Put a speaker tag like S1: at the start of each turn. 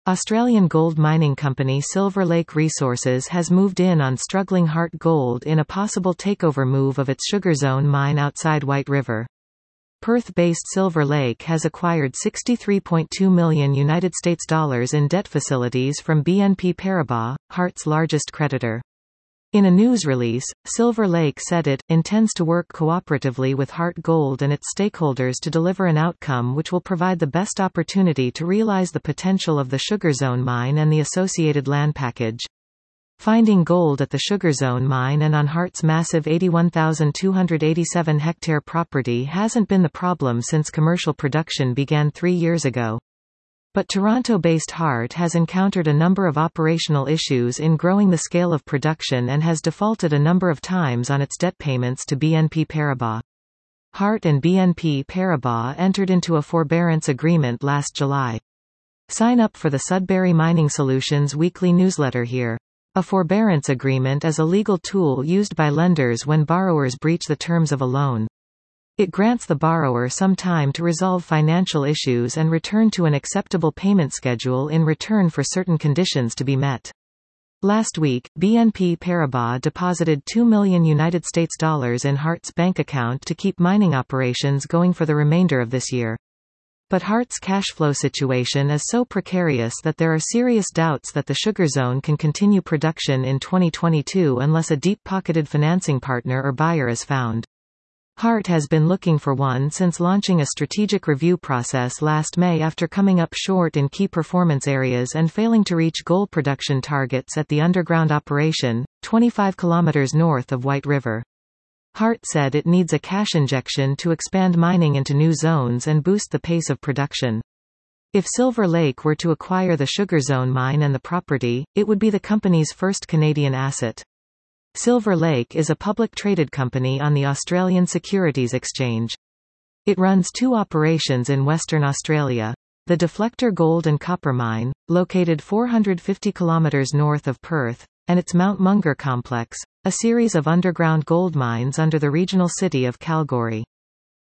S1: Australian gold mining company Silver Lake Resources has moved in on struggling Hart Gold in a possible takeover move of its Sugar Zone mine outside White River. Perth-based Silver Lake has acquired $63.2 million in debt facilities from BNP Paribas, Hart's largest creditor. In a news release, Silver Lake said it intends to work cooperatively with Hart Gold and its stakeholders to deliver an outcome which will provide the best opportunity to realize the potential of the Sugar Zone mine and the associated land package. Finding gold at the Sugar Zone mine and on Hart's massive 81,287-hectare property hasn't been the problem since commercial production began 3 years ago. But Toronto-based Hart has encountered a number of operational issues in growing the scale of production and has defaulted a number of times on its debt payments to BNP Paribas. Hart and BNP Paribas entered into a forbearance agreement last July. Sign up for the Sudbury Mining Solutions weekly newsletter here. A forbearance agreement is a legal tool used by lenders when borrowers breach the terms of a loan. It grants the borrower some time to resolve financial issues and return to an acceptable payment schedule in return for certain conditions to be met. Last week, BNP Paribas deposited $2 million in Hart's bank account to keep mining operations going for the remainder of this year. But Hart's cash flow situation is so precarious that there are serious doubts that the Sugar Zone can continue production in 2022 unless a deep-pocketed financing partner or buyer is found. Hart has been looking for one since launching a strategic review process last May after coming up short in key performance areas and failing to reach gold production targets at the underground operation, 25 kilometers north of White River. Hart said it needs a cash injection to expand mining into new zones and boost the pace of production. If Silver Lake were to acquire the Sugar Zone mine and the property, it would be the company's first Canadian asset. Silver Lake is a public traded company on the Australian Securities Exchange. It runs 2 operations in Western Australia. The Deflector Gold and Copper Mine, located 450 kilometres north of Perth, and its Mount Munger Complex, a series of underground gold mines under the regional city of Kalgoorlie.